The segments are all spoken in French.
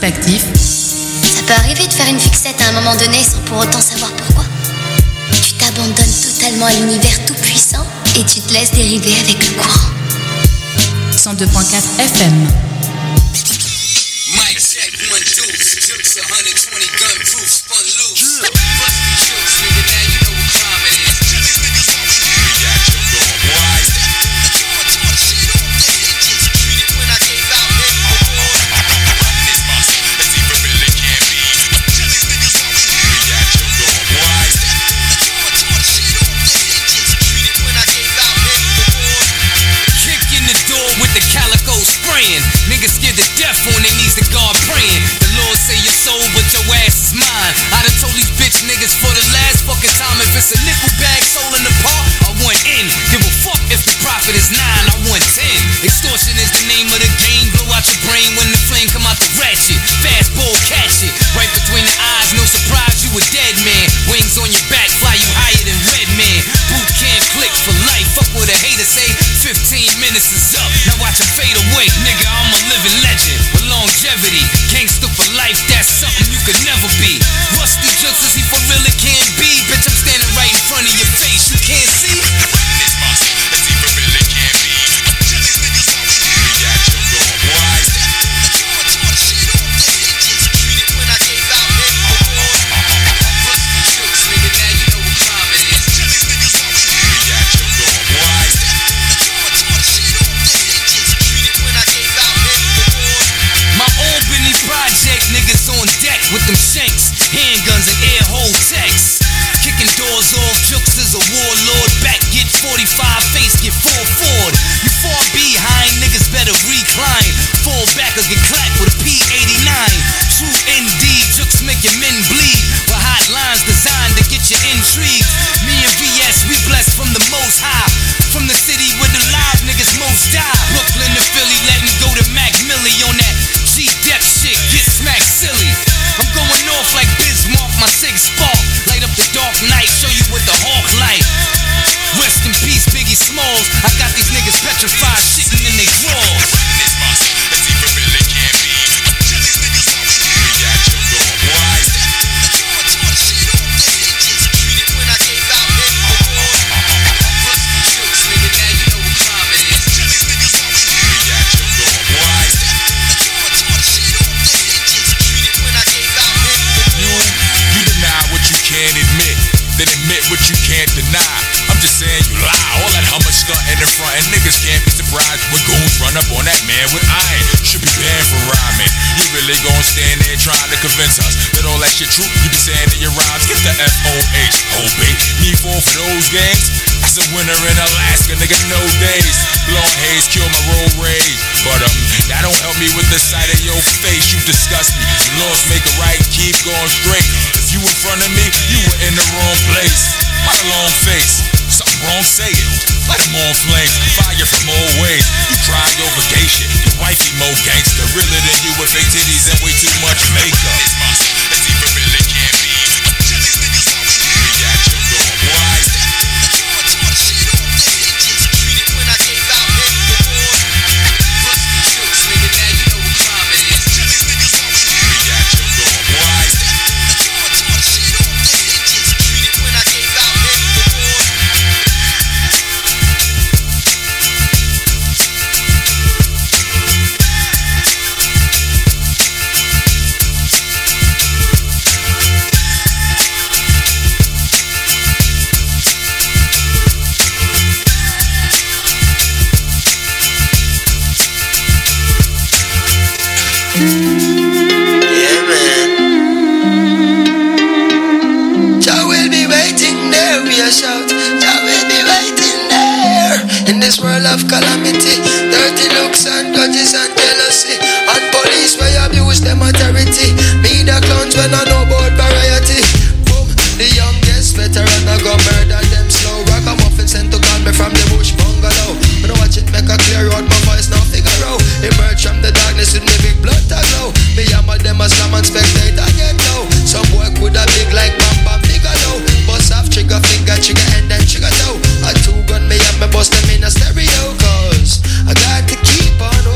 respectifs. Ça peut arriver de faire une fixette à un moment donné sans pour autant savoir pourquoi. Tu t'abandonnes totalement à l'univers tout puissant et tu te laisses dériver avec le courant. 102.4 FM. Mic check, 1, 2, Jukes 120 gun proof, spun loose. Bustin' Jukes, nigga, now you know what crime it is. Tell these niggas off the street. We got your girl, boy. Step through the door, tore shit off the hinges. Treat it when I gave out hit before. This boss, as even really can be. Tell these niggas off the street. We got your girl, boy. Step through the door, tore shit off the hinges. Treat it when I gave out hit before. Kick in the door with the calico spraying. Niggas scared to death on their knees to God praying. The Lord say your soul, but your ass is mine. I done told these bitch niggas for the last fucking time. If it's a nickel bag soul in the park, I want in. Give a fuck if the profit is 9, I want 10. Extortion is the name of the game. Blow out your brain when the flame come out the ratchet. Fastball, catch it. Right between the eyes, no surprise, you a dead man. Wings on your back, fly you higher than Red Man. Boot camp click for life. Fuck what a hater say. 15 minutes is up. Now watch him fade away. Nigga, I'm a living legend with longevity. Gangsta for life, that's something you could never be. Rusty Jukes, is he for real? It can't be. Bitch, I'm standing right in front of your face. You can't see? This boss, is he for real? It can't be. Tell these niggas off the street. We got your girl, boy. Step through the door, tore shit off the hinges. Treat it when I gave out hit before. Rusty Jukes, nigga, now you know what crime it is. Tell these niggas off the street. We got your girl, boy. Step through the door, tore shit off the hinges. Treat it when I gave out hit before. My Albany project niggas on deck with them shanks, handguns and air hole techs. Kicking doors off, Jukes is a warlord. Back get 45, face get full forward. You fall behind, niggas better recline. Fall back or get clapped with a P89. True indeed, Jukes make your men bleed. For hot lines designed to get you intrigued. Me and VS, we blessed from the most high. From the city where the live niggas most die. Brooklyn to Philly, letting go to Mac Millie on that G-Dep shit, get smacked silly. I'm going off like Bismarck, my sig spark. Light up the dark night, show you what the hawk like. Rest in peace, Biggie Smalls. I got these niggas petrified, shitting in they drawers. This boss, as he really can be. Tell these niggas off the street. We got your girl, boy. Step through the door, tore shit off the hinges. Treat it when I gave out hit before. Rusty Jukes, nigga, now you know what crime it is. Tell these niggas off the street. We got your girl, boy. Step through the door, tore shit off the hinges. Treat it when I gave out hit before. You deny what you can't admit, then admit what you can't deny. I'm just saying you lie. All that hummer stunt in the front, and niggas can't be surprised when goons run up on that man with iron. Should be banned for rhyming. You really gon' stand there trying to convince us that all that shit true? You be saying in your rhymes, get the FOH. Oh, babe, me fall for those games? As a winter in Alaska, nigga, no days. Blowing haze, kill my road rage. But that don't help me with the sight of your face. You disgust me. Lost, make it right, keep going straight. If you in front of me, you were in the wrong place. Why the long face? Something wrong, say it. Light them on flames, fire from all ways. You cry over gay shit. Your wifey more gangster, realer than you with fake titties and way too much makeup. This boss, as he really can be. Tell these niggas off the street. We got your girl, boy. Step through the door, tore shit off the hinges. Treat it when I gave out hit before. Rusty Jukes, nigga, now you know what crime it is. Tell these niggas off the street. We got your girl, boy. Step through the door, tore shit off the hinges. Treat it when I gave out hit before. Yeah, man. Jah will be waiting there, we a shout. Jah will be waiting there. In this world of calamity, dirty looks and grudges and jealousy, and police where abuse them authority. Me the clowns when I know about variety. Boom, the youngest veteran I go murder them slow. Ragamuffin sent to call me from the bush bungalow. When I watch it make a clear out, my voice now figure out. Emerge from the darkness with me big blood to glow. Me hammer them a slam and spectate again now. Some boy coulda big like Bamba Bigelow. Bust off trigger finger, trigger end and trigger toe. A two gun me have me bust them in a stereo. Cause I got to keep on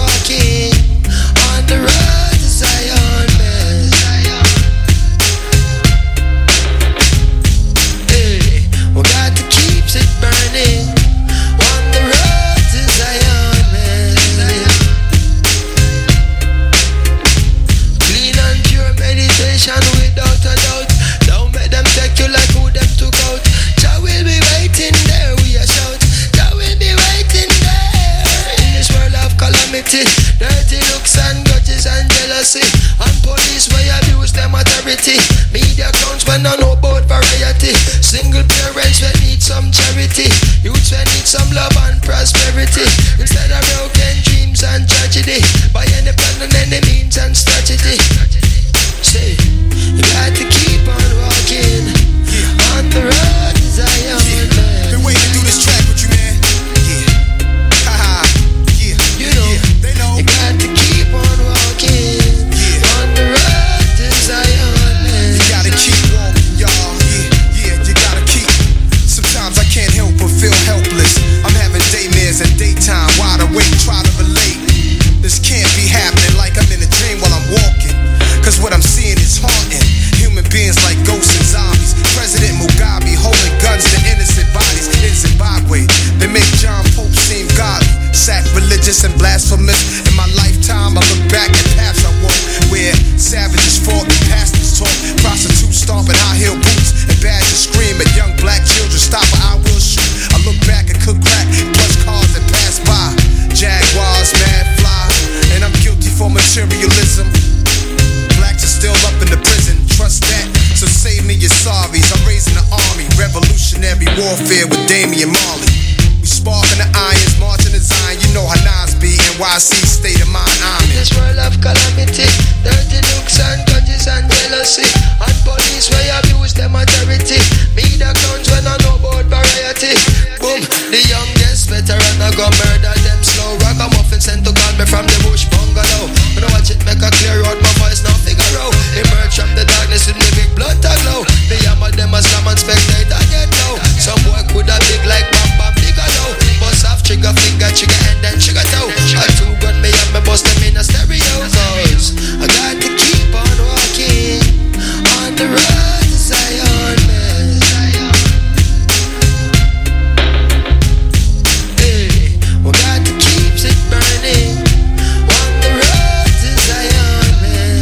warfare with Damian Marley. We sparking the irons, marching the Zion. You know how Nas be, NYC, state of mind, I'm in. This world of calamity, dirty looks and grudges and jealousy, and police where abuse them authority. Me the clowns when I know about variety. Boom, the youngest veteran I go murder them slow. Ragamuffin sent to call me from the bush bungalow. When I watch it make a clear out, my voice now figure out. Emerge from the darkness with me big blood to glow. The yammer them a slam and spectate I get low. Some boy could have big like Bam Bam Bigelow. Bust off trigger finger, trigger hand and trigger toe. I two gun me up, me bust them in a stereo. Cause I got to keep on walking on the road to Zion, man. Hey, we got to keep it burning on the road to Zion, man.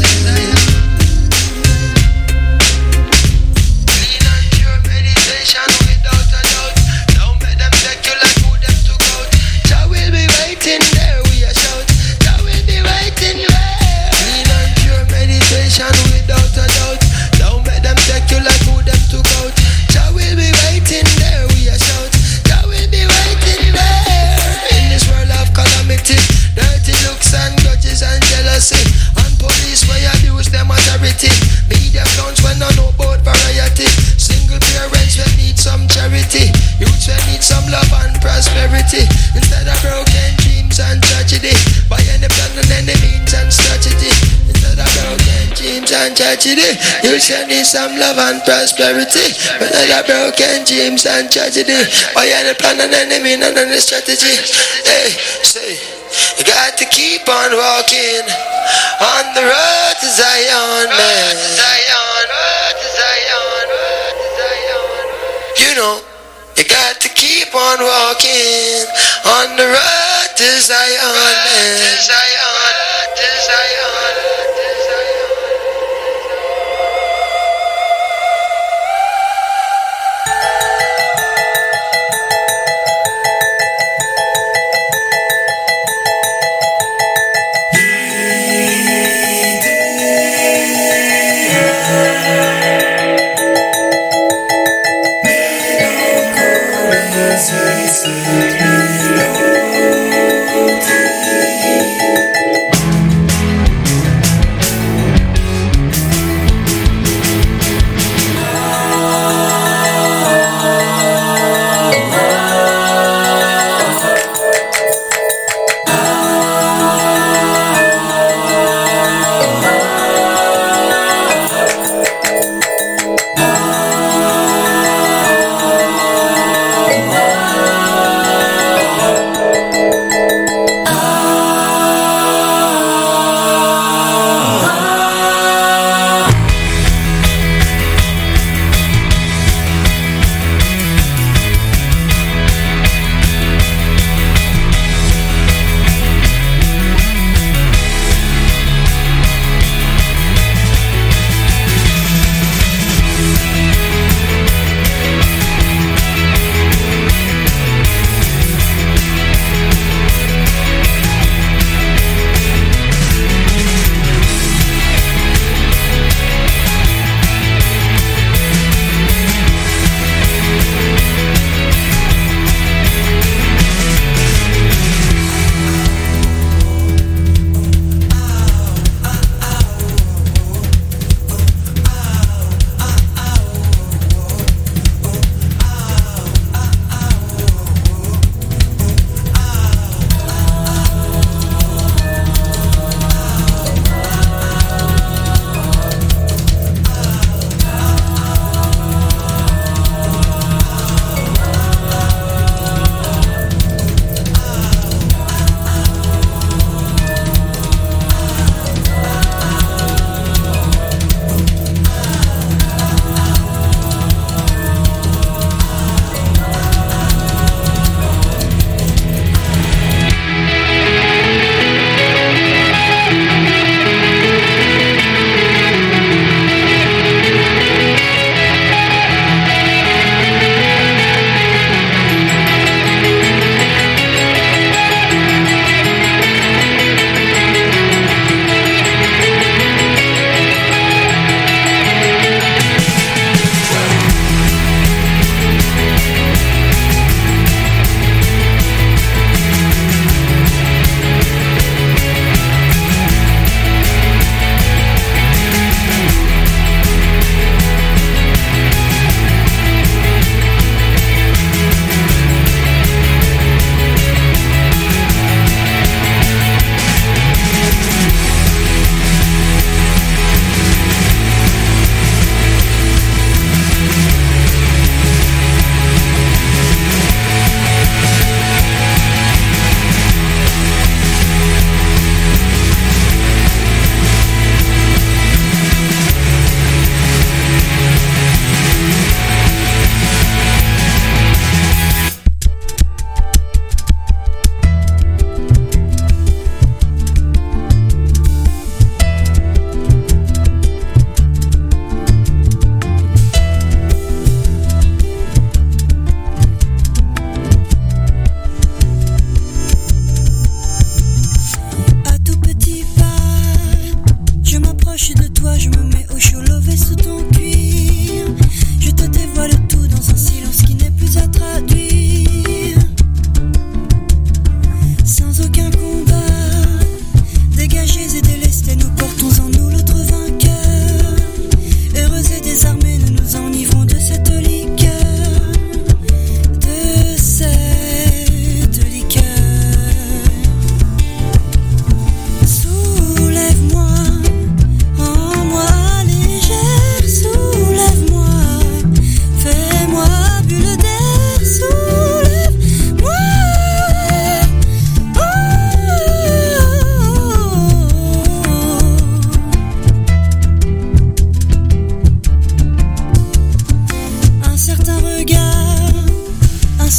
Clean and pure meditation without a doubt. Don't let them take you like who them took out. Jah will be waiting there, we a shout. Jah will be waiting there. Clean and pure meditation without a doubt. Don't let them take you like who them took out. Jah will be waiting there, we a shout. Jah will be waiting there. In this world of calamity, dirty looks and grudges and jealousy, and police where abuse them authority. Media clowns when I know about variety. Single parents when need some charity. Youths when need some love and prosperity. Instead of broken dreams and tragedy, by any plan and any means and strategy. Instead of broken dreams and tragedy, youths when need some love and prosperity. Instead of broken dreams and tragedy, by any plan and any means and any strategy. Hey, say, you got to keep on walking on the road to Zion, man. You know, you got to keep on walking on the road to Zion, man.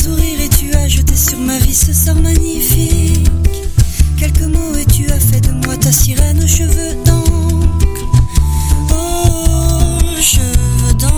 sourire et tu as jeté sur ma vie ce sort magnifique. Quelques mots et tu as fait de moi ta sirène aux cheveux d'encre. Oh, cheveux d'encre.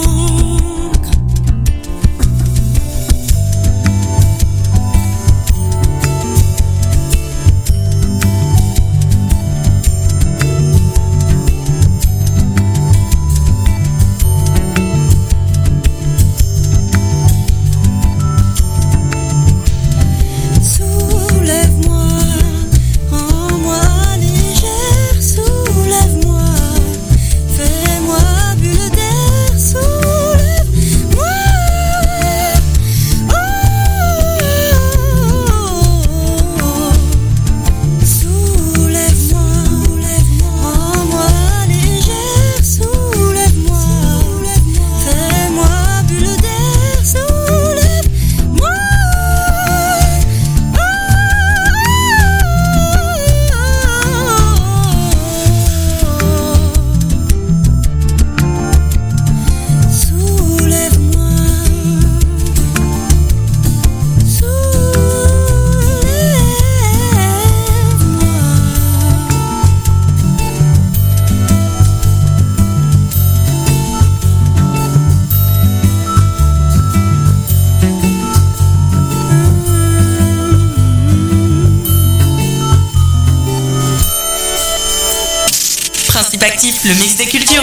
Actif, le mix des cultures.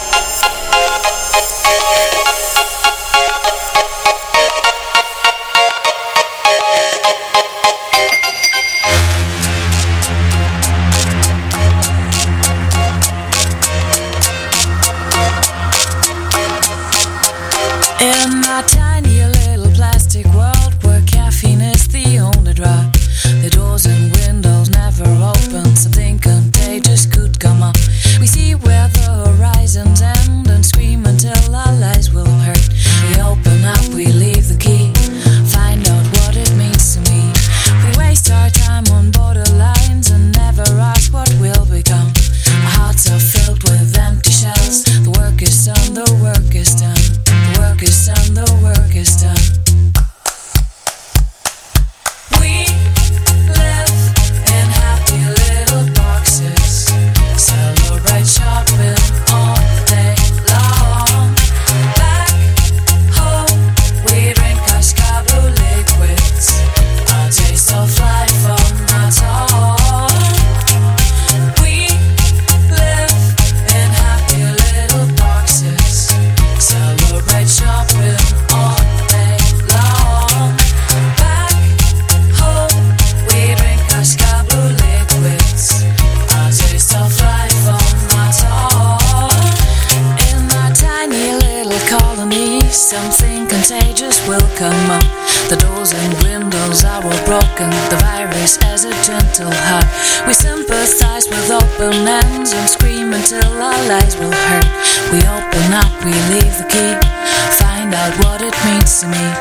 In my tiny little plastic world where caffeine is the only drug, the doors and windows never open, something contagious could come up. We see where the horizons end and scream until our lives will hurt. We open up, we leave the key, find out what it means to me. We waste our time on borderlines and never ask what will become. Our hearts are filled with empty shells. The work is done, the work is done. The work is done, the work is done. We live in happy little boxes. Celebrate shopping all day long. Back home, we drink Cascabel liquids. A taste of life on our tongue. We live in happy little boxes. Celebrate shopping all day long. Back home, we drink Cascabel liquids. A taste of life on my tongue. In my tiny little colony, something contagious will come up. The doors and windows are all broken. The virus has a gentle heart. We sympathize with open ends and scream until our lives will hurt. We open up, we leave the key, find out what it means to me.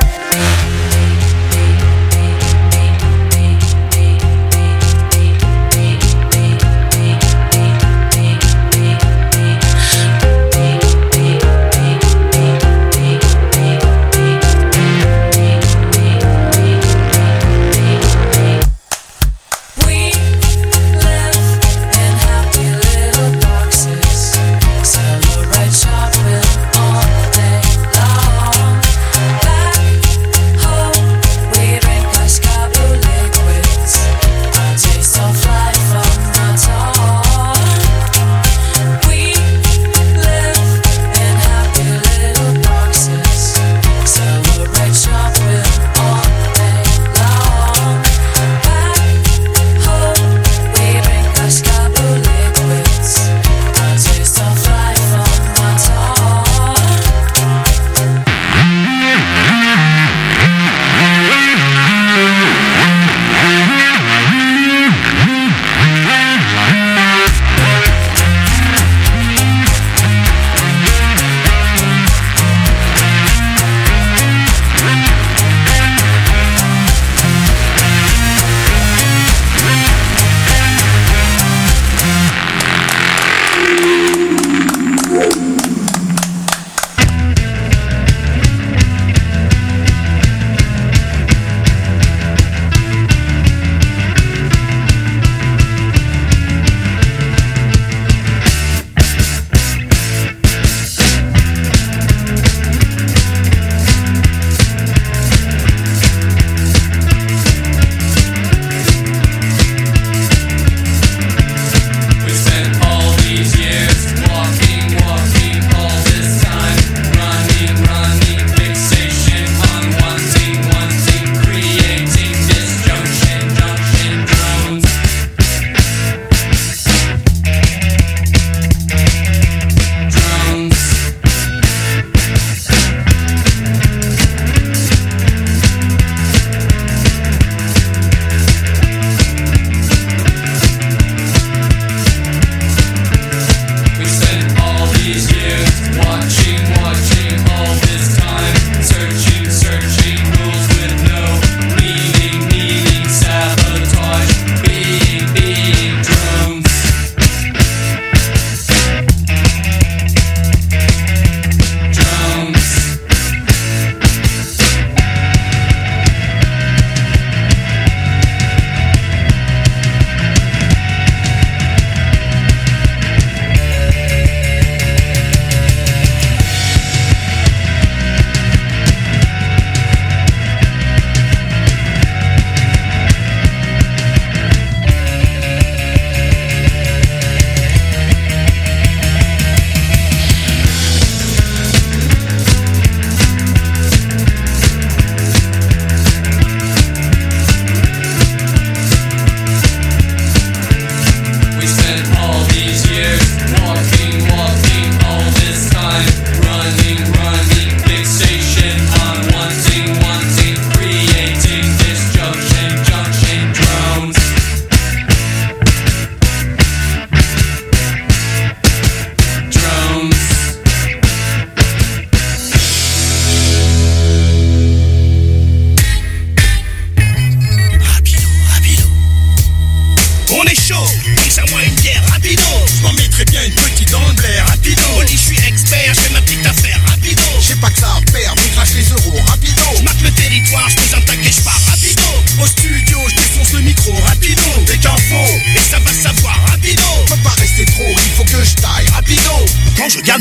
We live in happy little boxes. Celebrate shopping all day long. Back home.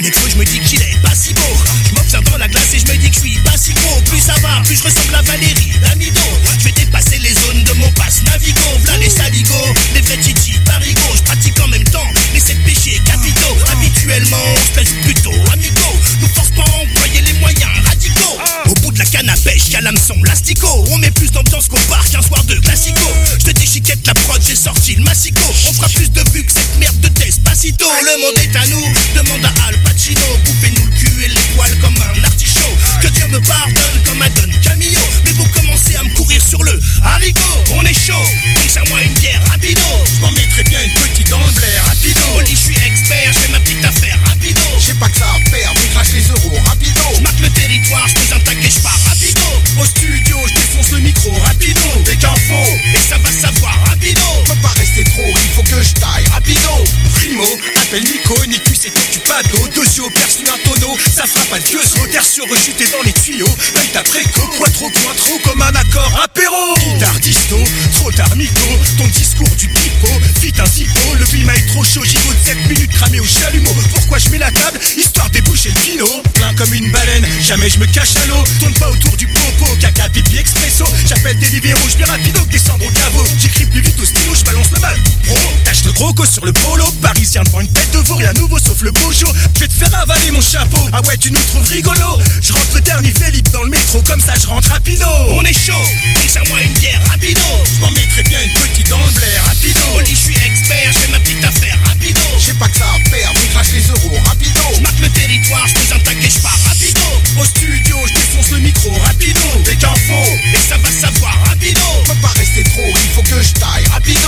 il est creux, je me dis qu'il est pas si beau. Je m'observe dans la glace et je me dis que je suis pas si gros. Plus ça va, plus je ressemble à Valérie Damido. Je vais dépasser les zones de mon passe Navigo. V'là les saligots, les vrais titi parigots. Je pratique en même temps les 7 péchés capitaux. Habituellement, on se pèse plutôt amicaux. Nous force pas à employer les moyens radicaux. Au bout de la canne à pêche, y'a l'hameçon l'astico. On met plus d'ambiance qu'au bar qu'un soir de classico. Je te déchiquette la prod, j'ai sorti le massico. On fera plus de vues que cette merde de Despacito. Le monde est à nous, demande à Al Pacino. Bouffez-nous le cul et les poils comme un artichaut. Que Dieu me pardonne comme à Don Camillo. Mais vous commencez à me courir sur le haricot. On est chaud, donc c'est à moi une bière rapido. Je m'en mettrais bien une petite dans le blaire rapido. Oli, je suis expert, je fais ma petite affaire rapido. J'ai pas que ça à faire, on crache les euros rapido. Je marque le territoire, je pose un taquet, je pars rapido. Au studio, je défonce le micro rapido. Dès qu'un faux, et ça va savoir rapido. Faut pas rester trop, il faut que je taille rapido. Primo, appelle Nico, Nicu c'est du pato. Dossio, perce un tonneau, ça fera pas de dieu. Terre sur rechuté dans les tuyaux. L'œil t'après-co, quattro, trop comme un accord apéro. Guitare disto, trop tard mytho. Ton discours du pipeau, vite un zippo. Le film est trop chaud, gigot de 7 minutes cramé au chalumeau. Pourquoi je mets la table, histoire déboucher le vino. Plein comme une baleine, jamais je me cache à l'eau. Tourne pas autour du popo, caca, pipi, expresso. J'appelle des libéraux, je bien rapido que descendre au caveau. J'écris plus vite au stylo, je balance le mal. Pro, tâche le gros cos sur le polo. Parisien devant une tête de veau, rien nouveau sauf le bojo. Je vais te faire avaler mon chapeau. Ah ouais, tu nous trouves rigolo. Je rentre le dernier Philippe dans le métro, comme ça je rentre rapido. On est chaud, donc c'est à moi une bière rapido. Je m'en mettrais bien une petite dans le blaire rapido. Oli, je suis expert, je fais ma petite affaire rapido. J'ai pas que ça à faire, on crache les euros rapido. Je marque le territoire, je pose un taquet, je pars rapido. Au studio, je défonce le micro rapido. Dès qu'un faux, et ça va savoir rapido. Faut pas rester trop, il faut que je taille rapido.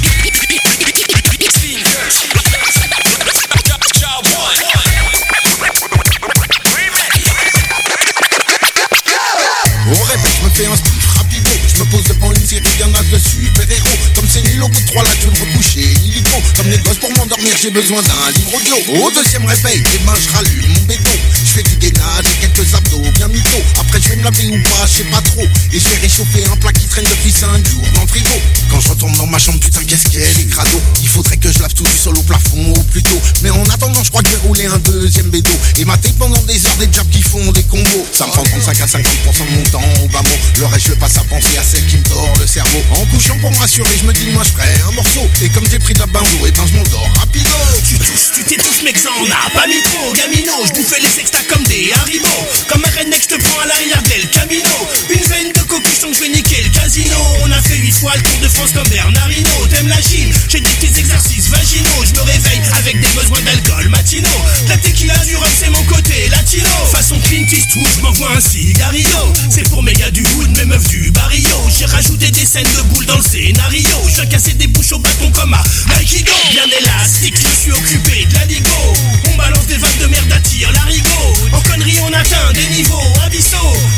On répète, je me fais un spiff rapido. Je me pose devant une série d'un as de super-héros. Comme c'est nul au bout de 3 là, je vais me recoucher illico. Comme les gosses pour m'endormir, j'ai besoin d'un livre audio. Au deuxième réveil, les mains, je rallume mon béton. Je fais du gainage et quelques abdos bien mytho. Après je vais me laver ou pas, je sais pas trop. Et je vais réchauffer un plat qui traîne depuis 5 jours dans le frigo. Quand je retourne dans ma chambre, putain qu'est-ce qu'elle est crado. Il faudrait que je lave tout du sol au plafond au plus tôt. Mais en attendant, je crois que je vais rouler un deuxième bédo. Et mater pendant des heures des jobs qui font des combos. Ça me prend 35 à 50% de mon temps au bas mot. Le reste je passe à penser à celle qui me tord le cerveau. En couchant pour me rassurer, je me dis moi je ferai un morceau. Et comme j'ai pris de la bain-jour, et ben je m'endors rapido. Tu t'étouffes mec, ça en a pas mis trop. Gamino, je bouffais les sextas comme des haribots. Comme un redneck, je te prends à l'arrière d'El Camino. Une veine de cocu, je sens que je vais niquer le casino. On a fait 8 fois le Tour de France comme Bernardino. T'aimes la gym, j'ai des petits exercices vaginaux. Je me réveille avec des besoins d'alcool matinaux. La tequila du rhum, c'est mon côté latino. Façon Clint Eastwood, je m'envoie un cigarillo. C'est pour mes gars du hood, mes meufs du barrio. J'ai rajouté des scènes de boules dans le scénario. Je viens casser des bouches au bâton comme à Aikido. Bien élastique, je suis occupé de la ligo. On balance des vagues de merde, attire l'arigot. En connerie, on atteint des niveaux abyssaux.